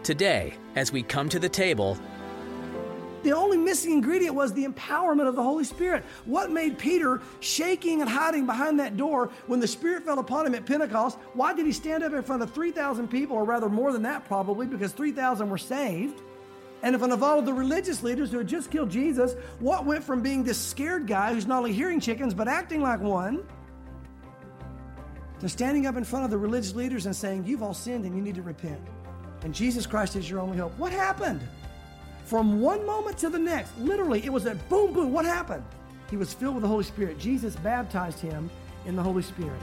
Today, as we come to the table, the only missing ingredient was the empowerment of the Holy Spirit. What made Peter shaking and hiding behind that door when the Spirit fell upon him at Pentecost? Why did he stand up in front of 3,000 people, or rather more than that probably, because 3,000 were saved? And in front of all of the religious leaders who had just killed Jesus, what went from being this scared guy who's not only hearing chickens but acting like one, to standing up in front of the religious leaders and saying, you've all sinned and you need to repent. And Jesus Christ is your only hope. What happened? From one moment to the next, literally, it was a boom, boom. What happened? He was filled with the Holy Spirit. Jesus baptized him in the Holy Spirit.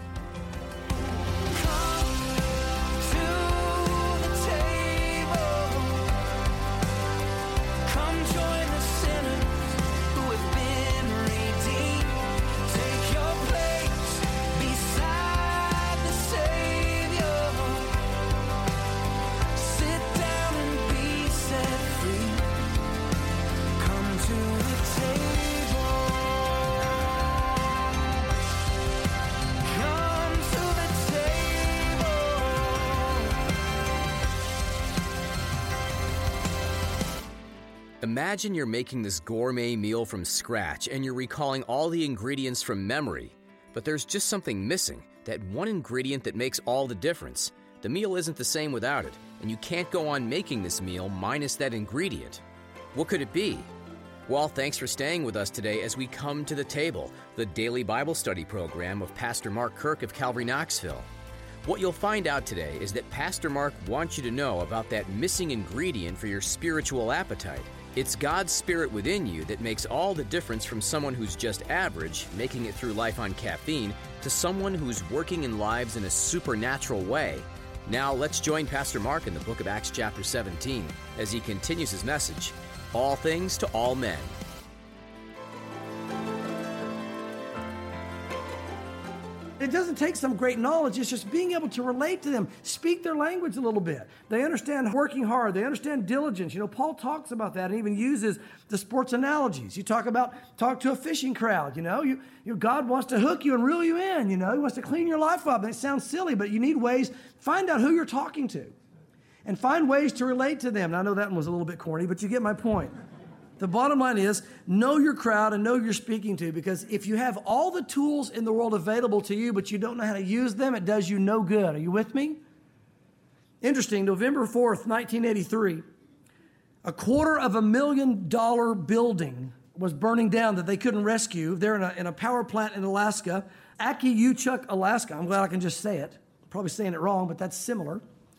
Imagine you're making this gourmet meal from scratch and you're recalling all the ingredients from memory, but there's just something missing, that one ingredient that makes all the difference. The meal isn't the same without it, and you can't go on making this meal minus that ingredient. What could it be? Well, thanks for staying with us today as we come to the table, the daily Bible study program of Pastor Mark Kirk of Calvary Knoxville. What you'll find out today is that Pastor Mark wants you to know about that missing ingredient for your spiritual appetite. It's God's Spirit within you that makes all the difference from someone who's just average, making it through life on caffeine, to someone who's working in lives in a supernatural way. Now let's join Pastor Mark in the book of Acts chapter 17 as he continues his message, All Things to All Men. It doesn't take some great knowledge. It's just being able to relate to them, speak their language a little bit. They understand working hard. They understand diligence. You know, Paul talks about that and even uses the sports analogies. You talk to a fishing crowd, God wants to hook you and reel you in, He wants to clean your life up. And it sounds silly, but you need ways. Find out who you're talking to and find ways to relate to them. Now, I know that one was a little bit corny, but you get my point. The bottom line is, know your crowd and know who you're speaking to, because if you have all the tools in the world available to you, but you don't know how to use them, it does you no good. Are you with me? Interesting, November 4th, 1983, a $250,000 building was burning down that they couldn't rescue. They're in a power plant in Alaska, Akiuchuk, Alaska. I'm glad I can just say it. I'm probably saying it wrong, but that's similar.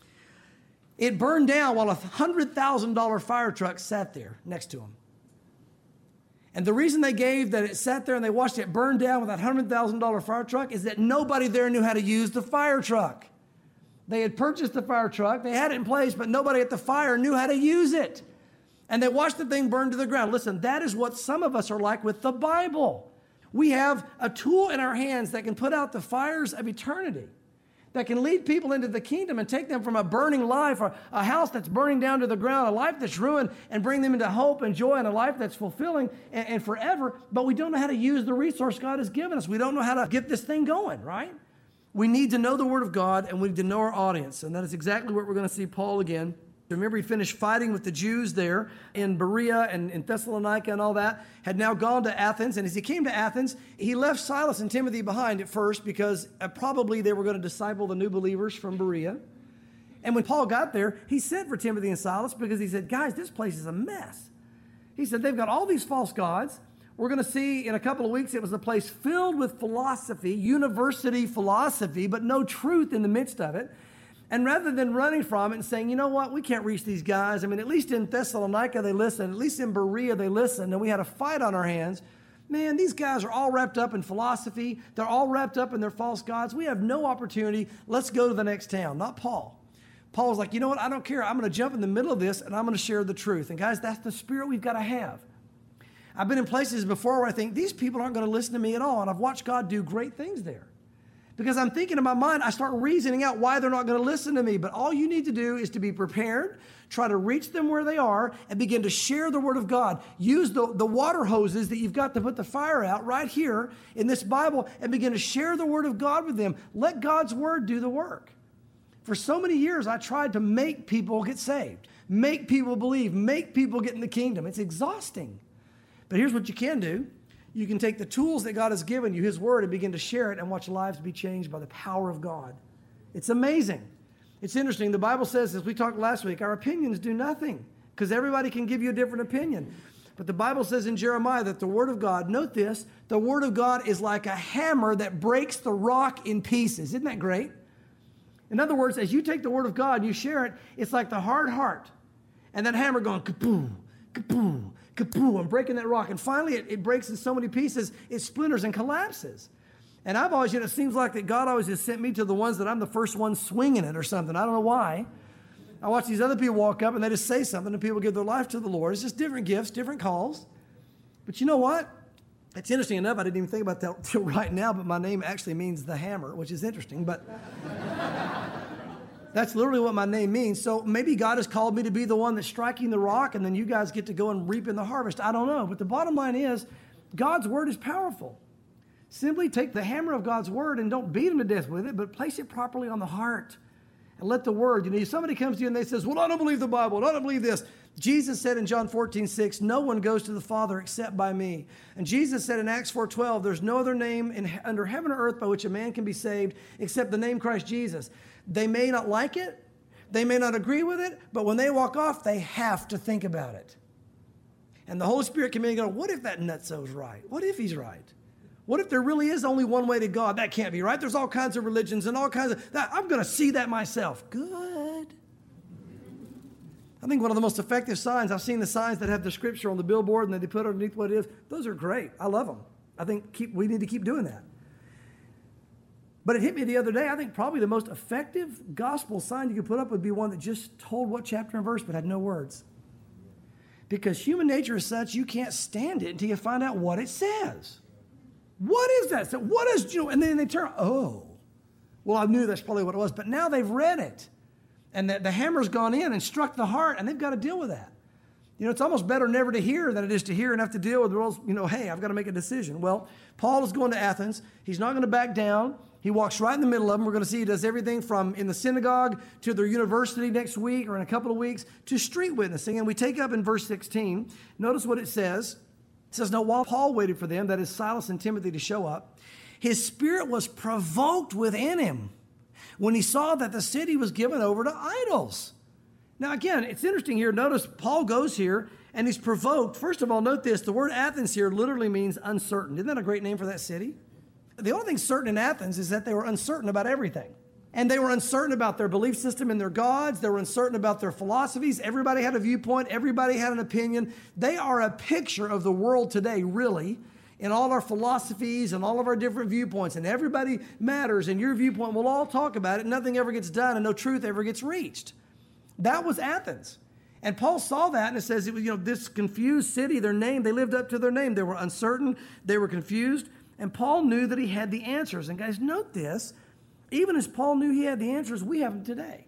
It burned down while a $100,000 fire truck sat there next to them. And the reason they gave that it sat there and they watched it burn down with that $100,000 fire truck is that nobody there knew how to use the fire truck. They had purchased the fire truck, they had it in place, but nobody at the fire knew how to use it. And they watched the thing burn to the ground. Listen, that is what some of us are like with the Bible. We have a tool in our hands that can put out the fires of eternity, that can lead people into the kingdom and take them from a burning life, or a house that's burning down to the ground, a life that's ruined, and bring them into hope and joy and a life that's fulfilling and forever. But we don't know how to use the resource God has given us. We don't know how to get this thing going, right? We need to know the Word of God, and we need to know our audience. And that is exactly what we're going to see Paul again. Remember, he finished fighting with the Jews there in Berea and in Thessalonica and all that, had now gone to Athens. And as he came to Athens, he left Silas and Timothy behind at first because probably they were going to disciple the new believers from Berea. And when Paul got there, he sent for Timothy and Silas because he said, guys, this place is a mess. He said, they've got all these false gods. We're going to see in a couple of weeks, it was a place filled with philosophy, university philosophy, but no truth in the midst of it. And rather than running from it and saying, you know what, we can't reach these guys. I mean, at least in Thessalonica they listened. At least in Berea they listened. And we had a fight on our hands. Man, these guys are all wrapped up in philosophy. They're all wrapped up in their false gods. We have no opportunity. Let's go to the next town. Not Paul. Paul was like, you know what, I don't care. I'm going to jump in the middle of this and I'm going to share the truth. And guys, that's the spirit we've got to have. I've been in places before where I think these people aren't going to listen to me at all. And I've watched God do great things there. Because I'm thinking in my mind, I start reasoning out why they're not going to listen to me. But all you need to do is to be prepared, try to reach them where they are, and begin to share the Word of God. Use the water hoses that you've got to put the fire out right here in this Bible and begin to share the Word of God with them. Let God's Word do the work. For so many years, I tried to make people get saved, make people believe, make people get in the kingdom. It's exhausting. But here's what you can do. You can take the tools that God has given you, His Word, and begin to share it and watch lives be changed by the power of God. It's amazing. It's interesting. The Bible says, as we talked last week, our opinions do nothing because everybody can give you a different opinion. But the Bible says in Jeremiah that the Word of God, note this, the Word of God is like a hammer that breaks the rock in pieces. Isn't that great? In other words, as you take the Word of God and you share it, it's like the hard heart. And that hammer going kaboom, kaboom, kaboom, and breaking that rock. And finally, it breaks in so many pieces, it splinters and collapses. And I've always, it seems like that God always has sent me to the ones that I'm the first one swinging it or something. I don't know why. I watch these other people walk up and they just say something and people give their life to the Lord. It's just different gifts, different calls. But you know what? It's interesting enough, I didn't even think about that till right now, but my name actually means the hammer, which is interesting. But that's literally what my name means. So maybe God has called me to be the one that's striking the rock, and then you guys get to go and reap in the harvest. I don't know. But the bottom line is, God's Word is powerful. Simply take the hammer of God's Word and don't beat them to death with it, but place it properly on the heart. And let the Word, if somebody comes to you and they says, well, I don't believe the Bible, I don't believe this. Jesus said in John 14:6, no one goes to the Father except by me. And Jesus said in Acts 4:12, there's no other name under heaven or earth by which a man can be saved except the name Christ Jesus. They may not like it, they may not agree with it, but when they walk off, they have to think about it. And the Holy Spirit can go, what if that nutso's right? What if he's right? What if there really is only one way to God? That can't be right. There's all kinds of religions and all kinds of that. I'm going to see that myself. Good. I think one of the most effective signs, I've seen the signs that have the scripture on the billboard and then they put underneath what it is. Those are great. I love them. I think we need to keep doing that. But it hit me the other day. I think probably the most effective gospel sign you could put up would be one that just told what chapter and verse but had no words. Because human nature is such, you can't stand it until you find out what it says. What is that? So what is, and then they turn, oh, well, I knew that's probably what it was, but now they've read it. And the hammer's gone in and struck the heart, and they've got to deal with that. It's almost better never to hear than it is to hear and have to deal with the world's, hey, I've got to make a decision. Well, Paul is going to Athens. He's not going to back down. He walks right in the middle of them. We're going to see he does everything from in the synagogue to their university next week or in a couple of weeks to street witnessing. And we take up in verse 16. Notice what it says. It says, now while Paul waited for them, that is Silas and Timothy, to show up, his spirit was provoked within him when he saw that the city was given over to idols. Now again, it's interesting here. Notice Paul goes here and he's provoked. First of all, note this. The word Athens here literally means uncertain. Isn't that a great name for that city? The only thing certain in Athens is that they were uncertain about everything. And they were uncertain about their belief system and their gods. They were uncertain about their philosophies. Everybody had a viewpoint. Everybody had an opinion. They are a picture of the world today, really, in all our philosophies and all of our different viewpoints. And everybody matters, and your viewpoint, we'll all talk about it. Nothing ever gets done, and no truth ever gets reached. That was Athens. And Paul saw that, and it says, this confused city, their name, they lived up to their name. They were uncertain. They were confused. And Paul knew that he had the answers. And guys, note this. Even as Paul knew he had the answers, we have them today.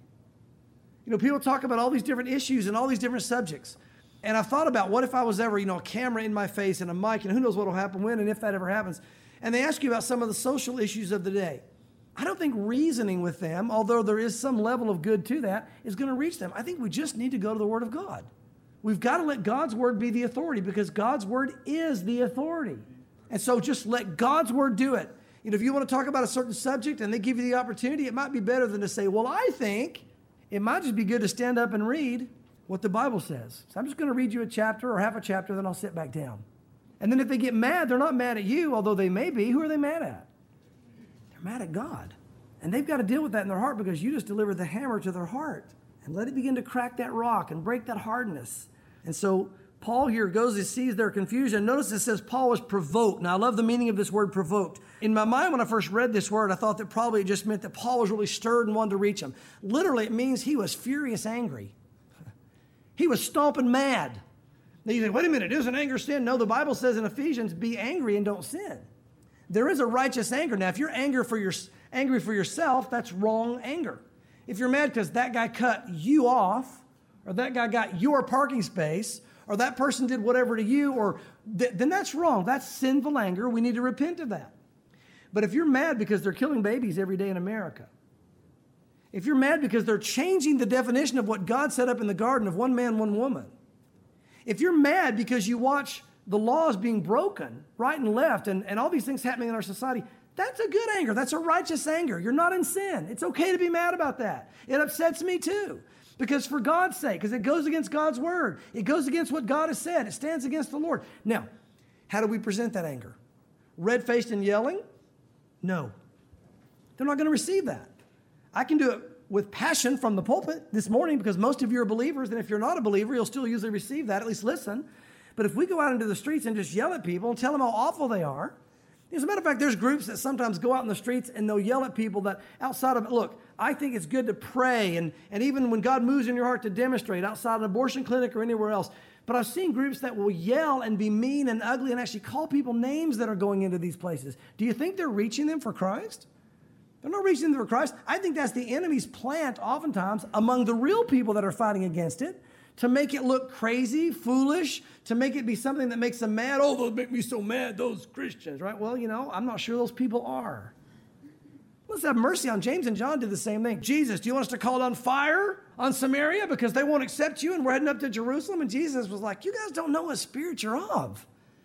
People talk about all these different issues and all these different subjects. And I've thought about what if I was ever, a camera in my face and a mic, and who knows what will happen when and if that ever happens. And they ask you about some of the social issues of the day. I don't think reasoning with them, although there is some level of good to that, is going to reach them. I think we just need to go to the Word of God. We've got to let God's Word be the authority because God's Word is the authority. And so just let God's Word do it. If you want to talk about a certain subject and they give you the opportunity, it might be better than to say, well, I think it might just be good to stand up and read what the Bible says. So I'm just going to read you a chapter or half a chapter, then I'll sit back down. And then if they get mad, they're not mad at you, although they may be. Who are they mad at? They're mad at God. And they've got to deal with that in their heart because you just delivered the hammer to their heart. And let it begin to crack that rock and break that hardness. And so Paul here goes and sees their confusion. Notice it says Paul was provoked. Now, I love the meaning of this word provoked. In my mind, when I first read this word, I thought that probably it just meant that Paul was really stirred and wanted to reach him. Literally, it means he was furious angry. He was stomping mad. Now you say, wait a minute, isn't anger sin? No, the Bible says in Ephesians, be angry and don't sin. There is a righteous anger. Now, if you're angry for yourself, that's wrong anger. If you're mad because that guy cut you off, or that guy got your parking space, or that person did whatever to you, then that's wrong. That's sinful anger. We need to repent of that. But if you're mad because they're killing babies every day in America, If you're mad because they're changing the definition of what God set up in the garden of one man, one woman. If you're mad because you watch the laws being broken right and left and all these things happening in our society, that's a good anger. That's a righteous anger. You're not in sin. It's okay to be mad about that. It upsets me too. Because for God's sake, because it goes against God's word. It goes against what God has said. It stands against the Lord. Now, how do we present that anger? Red-faced and yelling? No. They're not going to receive that. I can do it with passion from the pulpit this morning because most of you are believers, and if you're not a believer, you'll still usually receive that, at least listen. But if we go out into the streets and just yell at people and tell them how awful they are, as a matter of fact, there's groups that sometimes go out in the streets and they'll yell at people that outside of, look, I think it's good to pray, and even when God moves in your heart to demonstrate outside an abortion clinic or anywhere else. But I've seen groups that will yell and be mean and ugly and actually call people names that are going into these places. Do you think they're reaching them for Christ? They're not reaching them for Christ. I think that's the enemy's plant oftentimes among the real people that are fighting against it, to make it look crazy, foolish, to make it be something that makes them mad. Oh, those make me so mad, those Christians, right? Well, I'm not sure those people are. Let's have mercy on James and John did the same thing. Jesus, do you want us to call down fire on Samaria because they won't accept you and we're heading up to Jerusalem? And Jesus was like, you guys don't know what spirit you're of.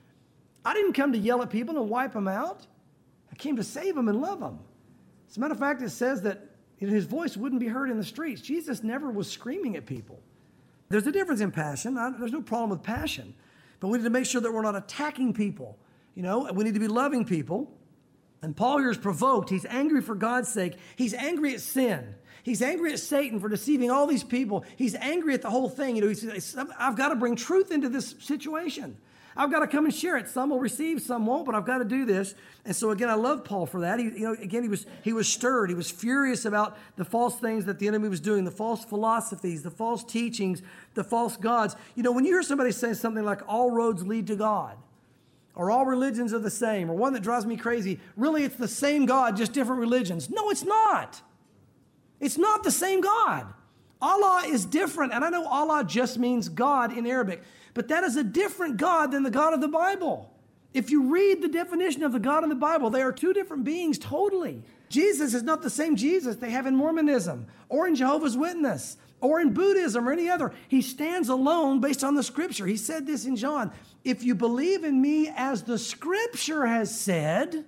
I didn't come to yell at people and wipe them out. I came to save them and love them. As a matter of fact, it says that his voice wouldn't be heard in the streets. Jesus never was screaming at people. There's a difference in passion. There's no problem with passion. But we need to make sure that we're not attacking people. We need to be loving people. And Paul here is provoked. He's angry for God's sake. He's angry at sin. He's angry at Satan for deceiving all these people. He's angry at the whole thing. He says, I've got to bring truth into this situation. I've got to come and share it. Some will receive, some won't, but I've got to do this. And so again, I love Paul for that. He was stirred. He was furious about the false things that the enemy was doing, the false philosophies, the false teachings, the false gods. When you hear somebody say something like all roads lead to God, or all religions are the same, or one that drives me crazy, really it's the same God, just different religions. No, it's not. It's not the same God. Allah is different. And I know Allah just means God in Arabic, but that is a different God than the God of the Bible. If you read the definition of the God in the Bible, they are two different beings totally. Jesus is not the same Jesus they have in Mormonism or in Jehovah's Witness or in Buddhism or any other. He stands alone based on the Scripture. He said this in John, if you believe in me as the Scripture has said,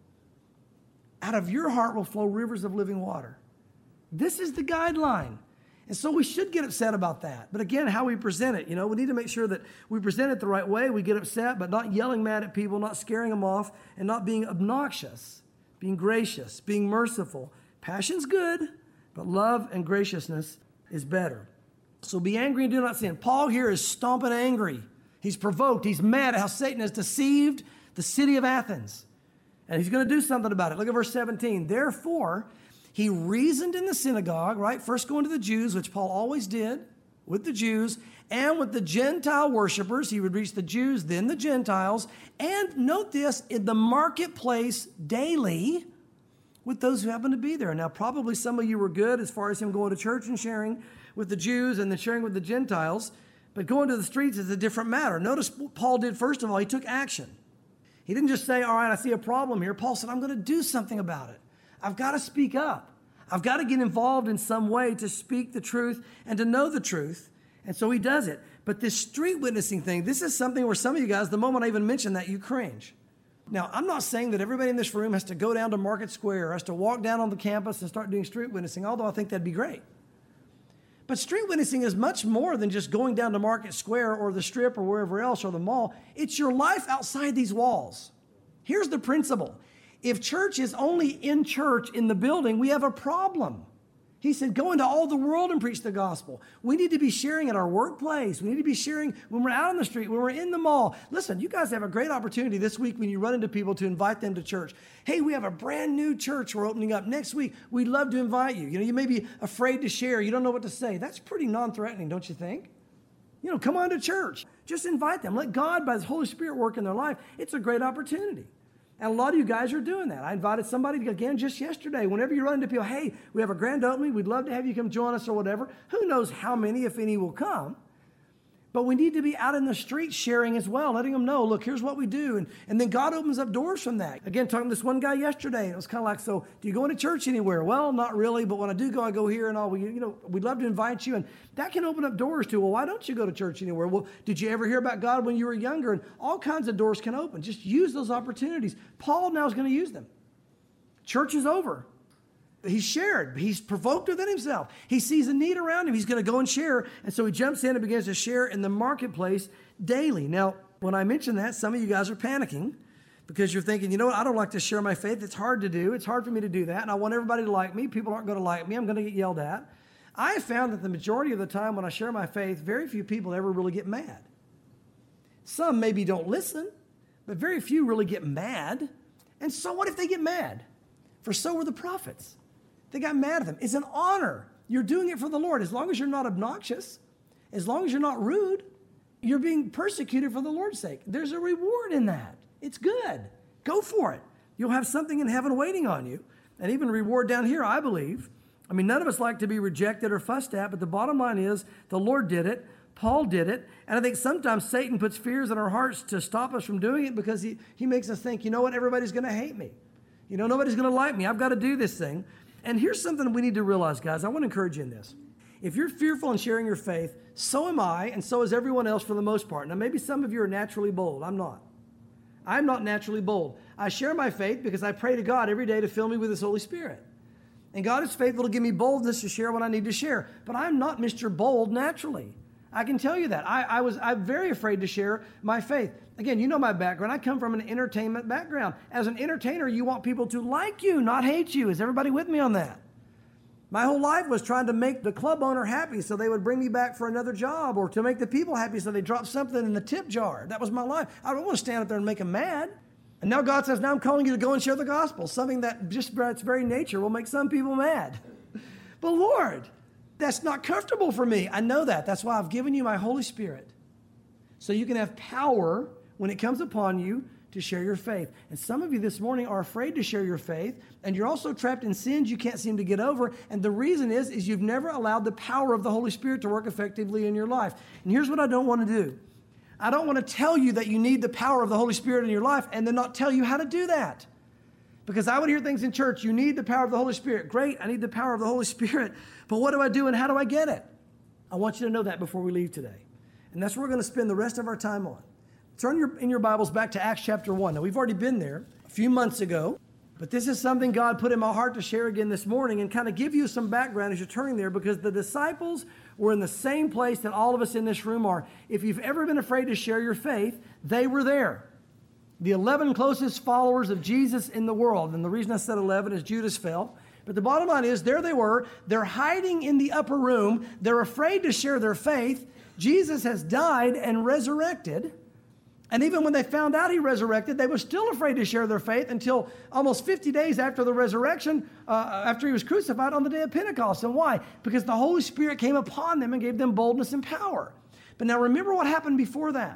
out of your heart will flow rivers of living water. This is the guideline. And so we should get upset about that. But again, how we present it, we need to make sure that we present it the right way. We get upset, but not yelling mad at people, not scaring them off, and not being obnoxious, being gracious, being merciful. Passion's good, but love and graciousness is better. So be angry and do not sin. Paul here is stomping angry. He's provoked. He's mad at how Satan has deceived the city of Athens. And he's going to do something about it. Look at verse 17. Therefore, he reasoned in the synagogue, right? First going to the Jews, which Paul always did, with the Jews, and with the Gentile worshipers. He would reach the Jews, then the Gentiles. And note this, in the marketplace daily with those who happen to be there. Now, probably some of you were good as far as him going to church and sharing with the Jews and then sharing with the Gentiles. But going to the streets is a different matter. Notice what Paul did, first of all, he took action. He didn't just say, all right, I see a problem here. Paul said, I'm going to do something about it. I've got to speak up. I've got to get involved in some way to speak the truth and to know the truth. And so he does it. But this street witnessing thing, this is something where some of you guys, the moment I even mention that, you cringe. Now, I'm not saying that everybody in this room has to go down to Market Square or has to walk down on the campus and start doing street witnessing, although I think that'd be great. But street witnessing is much more than just going down to Market Square or the Strip or wherever else or the mall. It's your life outside these walls. Here's the principle. If church is only in church in the building, we have a problem. He said, go into all the world and preach the gospel. We need to be sharing at our workplace. We need to be sharing when we're out on the street, when we're in the mall. Listen, you guys have a great opportunity this week when you run into people to invite them to church. Hey, we have a brand new church we're opening up next week. We'd love to invite you. You may be afraid to share. You don't know what to say. That's pretty non-threatening, don't you think? Come on to church. Just invite them. Let God, by His Holy Spirit, work in their life. It's a great opportunity. And a lot of you guys are doing that. I invited somebody again just yesterday. Whenever you run into people, hey, we have a grand opening. We'd love to have you come join us or whatever. Who knows how many, if any, will come. But we need to be out in the street sharing as well, letting them know, look, here's what we do. And then God opens up doors from that. Again, talking to this one guy yesterday, and it was kind of like, so do you go into church anywhere? Well, not really, but when I do go, I go here and all. We'd love to invite you. And that can open up doors to, well, why don't you go to church anywhere? Well, did you ever hear about God when you were younger? And all kinds of doors can open. Just use those opportunities. Paul now is going to use them. Church is over. He's shared. He's provoked within himself. He sees a need around him. He's going to go and share. And so he jumps in and begins to share in the marketplace daily. Now, when I mention that, some of you guys are panicking because you're thinking, you know what? I don't like to share my faith. It's hard to do. It's hard for me to do that. And I want everybody to like me. People aren't going to like me. I'm going to get yelled at. I have found that the majority of the time when I share my faith, very few people ever really get mad. Some maybe don't listen, but very few really get mad. And so what if they get mad? For so were the prophets. They got mad at them. It's an honor. You're doing it for the Lord. As long as you're not obnoxious, as long as you're not rude, you're being persecuted for the Lord's sake. There's a reward in that. It's good. Go for it. You'll have something in heaven waiting on you, and even a reward down here, I believe. I mean, none of us like to be rejected or fussed at, but the bottom line is the Lord did it. Paul did it. And I think sometimes Satan puts fears in our hearts to stop us from doing it because he makes us think, you know what, everybody's going to hate me. You know, nobody's going to like me. I've got to do this thing. And here's something we need to realize, guys. I want to encourage you in this. If you're fearful in sharing your faith, so am I, and so is everyone else for the most part. Now, maybe some of you are naturally bold. I'm not. I'm not naturally bold. I share my faith because I pray to God every day to fill me with His Holy Spirit. And God is faithful to give me boldness to share what I need to share. But I'm not Mr. Bold naturally. I can tell you that. I'm very afraid to share my faith. Again, you know my background. I come from an entertainment background. As an entertainer, you want people to like you, not hate you. Is everybody with me on that? My whole life was trying to make the club owner happy so they would bring me back for another job, or to make the people happy so they drop something in the tip jar. That was my life. I don't want to stand up there and make them mad. And now God says, now I'm calling you to go and share the gospel, something that just by its very nature will make some people mad. But Lord, that's not comfortable for me. I know that. That's why I've given you my Holy Spirit, so you can have power when it comes upon you to share your faith. And some of you this morning are afraid to share your faith, and you're also trapped in sins you can't seem to get over. And the reason is you've never allowed the power of the Holy Spirit to work effectively in your life. And here's what I don't want to do. I don't want to tell you that you need the power of the Holy Spirit in your life and then not tell you how to do that. Because I would hear things in church, you need the power of the Holy Spirit. Great, I need the power of the Holy Spirit, but what do I do and how do I get it? I want you to know that before we leave today. And that's what we're going to spend the rest of our time on. Turn in your Bibles back to Acts chapter 1. Now, we've already been there a few months ago, but this is something God put in my heart to share again this morning and kind of give you some background as you're turning there, because the disciples were in the same place that all of us in this room are. If you've ever been afraid to share your faith, they were there. The 11 closest followers of Jesus in the world. And the reason I said 11 is Judas fell. But the bottom line is, there they were. They're hiding in the upper room. They're afraid to share their faith. Jesus has died and resurrected. And even when they found out He resurrected, they were still afraid to share their faith until almost 50 days after the resurrection, after He was crucified on the day of Pentecost. And why? Because the Holy Spirit came upon them and gave them boldness and power. But now remember what happened before that.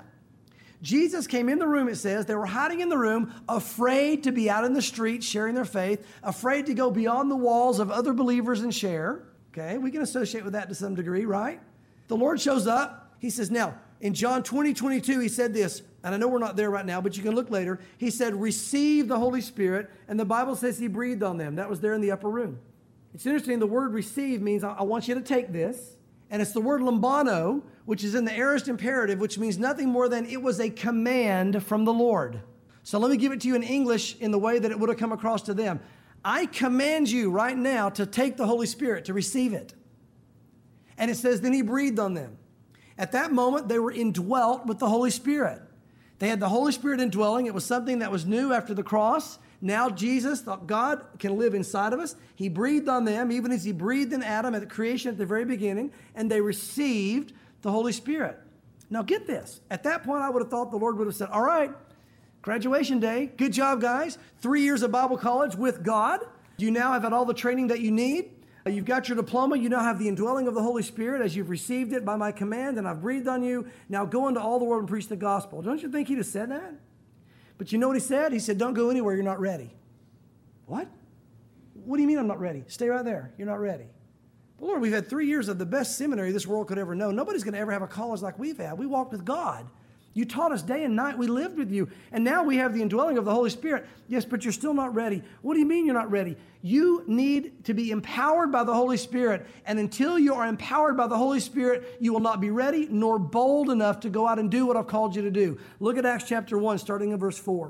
Jesus came in the room, it says. They were hiding in the room, afraid to be out in the street sharing their faith, afraid to go beyond the walls of other believers and share. Okay, we can associate with that to some degree, right? The Lord shows up. He says, now, in John 20:22, He said this, and I know we're not there right now, but you can look later. He said, receive the Holy Spirit, and the Bible says He breathed on them. That was there in the upper room. It's interesting, the word receive means I want you to take this, and it's the word lambano, which is in the aorist imperative, which means nothing more than it was a command from the Lord. So let me give it to you in English in the way that it would have come across to them. I command you right now to take the Holy Spirit, to receive it. And it says, then He breathed on them. At that moment, they were indwelt with the Holy Spirit. They had the Holy Spirit indwelling. It was something that was new after the cross. Now Jesus, God, can live inside of us. He breathed on them, even as He breathed in Adam at the creation at the very beginning, and they received the Holy Spirit. Now get this. At that point, I would have thought the Lord would have said, all right, graduation day. Good job, guys. 3 years of Bible college with God. You now have had all the training that you need. You've got your diploma. You now have the indwelling of the Holy Spirit as you've received it by my command, and I've breathed on you. Now go into all the world and preach the gospel. Don't you think He'd have said that? But you know what He said? He said, don't go anywhere. You're not ready. What? What do you mean I'm not ready? Stay right there. You're not ready. But Lord, we've had 3 years of the best seminary this world could ever know. Nobody's going to ever have a college like we've had. We walked with God. You taught us day and night. We lived with you. And now we have the indwelling of the Holy Spirit. Yes, but you're still not ready. What do you mean you're not ready? You need to be empowered by the Holy Spirit. And until you are empowered by the Holy Spirit, you will not be ready nor bold enough to go out and do what I've called you to do. Look at Acts chapter 1, starting in verse 4.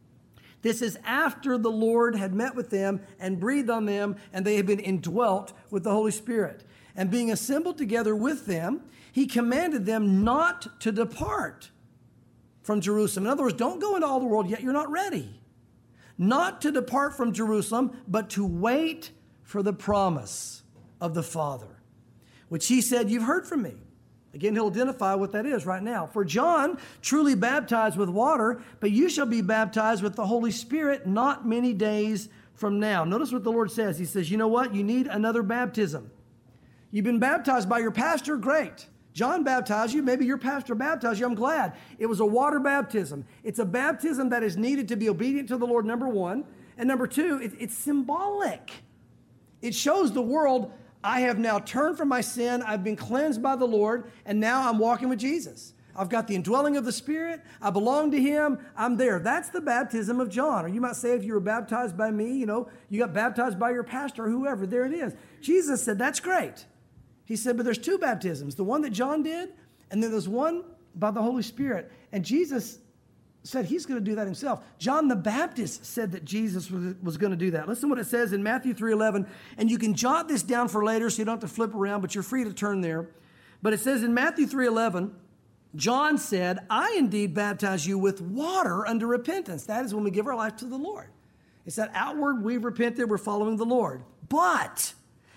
This is after the Lord had met with them and breathed on them, and they had been indwelt with the Holy Spirit. And being assembled together with them, he commanded them not to depart from Jerusalem. In other words, don't go into all the world yet. You're not ready. Not to depart from Jerusalem, but to wait for the promise of the Father, which he said, you've heard from me. Again, he'll identify what that is right now. For John truly baptized with water, but you shall be baptized with the Holy Spirit not many days from now. Notice what the Lord says. He says, you know what? You need another baptism. You've been baptized by your pastor. Great. John baptized you. Maybe your pastor baptized you. I'm glad. It was a water baptism. It's a baptism that is needed to be obedient to the Lord, number one. And number two, it's symbolic. It shows the world, I have now turned from my sin. I've been cleansed by the Lord. And now I'm walking with Jesus. I've got the indwelling of the Spirit. I belong to him. I'm there. That's the baptism of John. Or you might say if you were baptized by me, you got baptized by your pastor or whoever. There it is. Jesus said, that's great. He said, but there's two baptisms, the one that John did, and then there's one by the Holy Spirit. And Jesus said he's going to do that himself. John the Baptist said that Jesus was going to do that. Listen to what it says in Matthew 3:11, and you can jot this down for later so you don't have to flip around, but you're free to turn there. But it says in Matthew 3:11, John said, I indeed baptize you with water unto repentance. That is when we give our life to the Lord. It's that outward, we've repented, we're following the Lord. But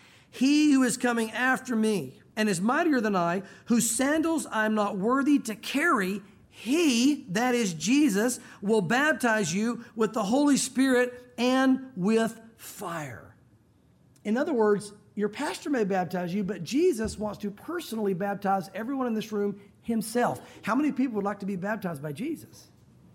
he who is coming after me and is mightier than I, whose sandals I am not worthy to carry, he, that is Jesus, will baptize you with the Holy Spirit and with fire. In other words, your pastor may baptize you, but Jesus wants to personally baptize everyone in this room himself. How many people would like to be baptized by Jesus?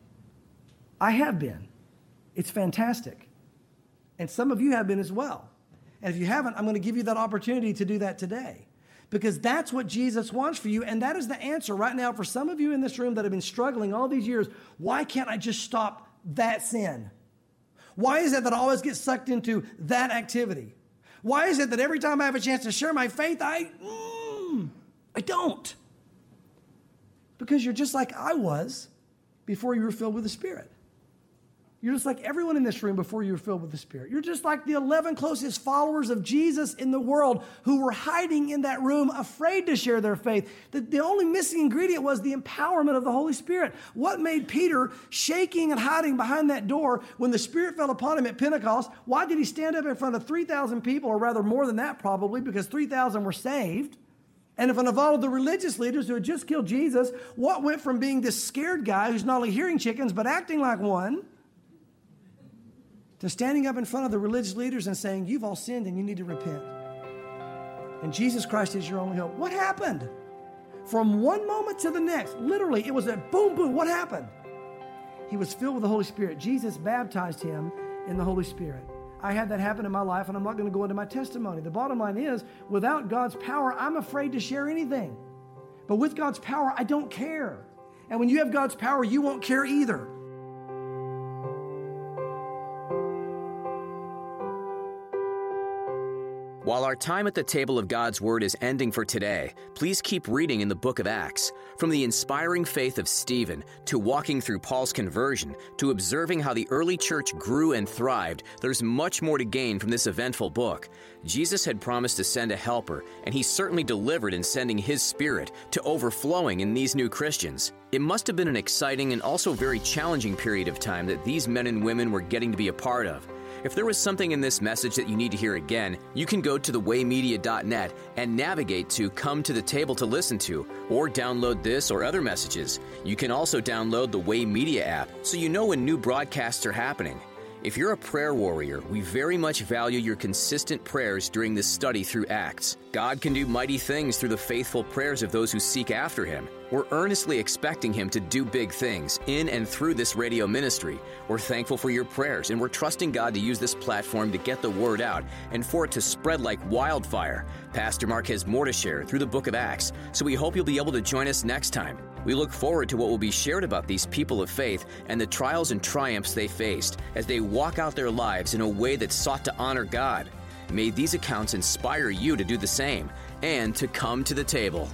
I have been. It's fantastic. And some of you have been as well. And if you haven't, I'm going to give you that opportunity to do that today. Because that's what Jesus wants for you. And that is the answer right now for some of you in this room that have been struggling all these years. Why can't I just stop that sin? Why is it that I always get sucked into that activity? Why is it that every time I have a chance to share my faith, I don't? Because you're just like I was before you were filled with the Spirit. You're just like everyone in this room before you were filled with the Spirit. You're just like the 11 closest followers of Jesus in the world who were hiding in that room, afraid to share their faith. The only missing ingredient was the empowerment of the Holy Spirit. What made Peter shaking and hiding behind that door when the Spirit fell upon him at Pentecost? Why did he stand up in front of 3,000 people, or rather more than that probably, because 3,000 were saved? And in front of all of the religious leaders who had just killed Jesus, what went from being this scared guy who's not only hearing chickens but acting like one, to standing up in front of the religious leaders and saying, you've all sinned and you need to repent. And Jesus Christ is your only hope. What happened? From one moment to the next, literally, it was a boom, boom. What happened? He was filled with the Holy Spirit. Jesus baptized him in the Holy Spirit. I had that happen in my life, and I'm not going to go into my testimony. The bottom line is, without God's power, I'm afraid to share anything. But with God's power, I don't care. And when you have God's power, you won't care either. While our time at the table of God's Word is ending for today, please keep reading in the book of Acts. From the inspiring faith of Stephen, to walking through Paul's conversion, to observing how the early church grew and thrived, there's much more to gain from this eventful book. Jesus had promised to send a helper, and he certainly delivered in sending his Spirit to overflowing in these new Christians. It must have been an exciting and also very challenging period of time that these men and women were getting to be a part of. If there was something in this message that you need to hear again, you can go to thewaymedia.net and navigate to Come to the Table to listen to, or download this or other messages. You can also download the Way Media app so you know when new broadcasts are happening. If you're a prayer warrior, we very much value your consistent prayers during this study through Acts. God can do mighty things through the faithful prayers of those who seek after Him. We're earnestly expecting Him to do big things in and through this radio ministry. We're thankful for your prayers, and we're trusting God to use this platform to get the word out and for it to spread like wildfire. Pastor Mark has more to share through the book of Acts, so we hope you'll be able to join us next time. We look forward to what will be shared about these people of faith and the trials and triumphs they faced as they walk out their lives in a way that sought to honor God. May these accounts inspire you to do the same and to come to the table.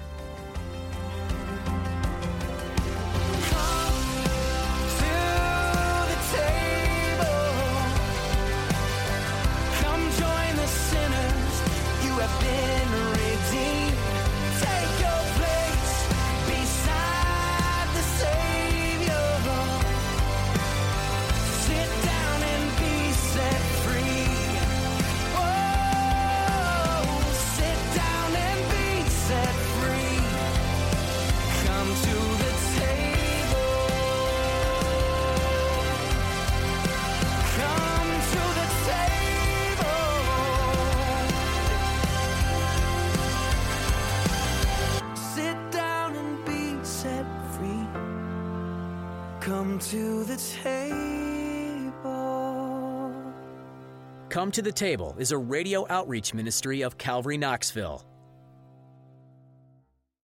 Come to the table. Come to the Table is a radio outreach ministry of Calvary Knoxville.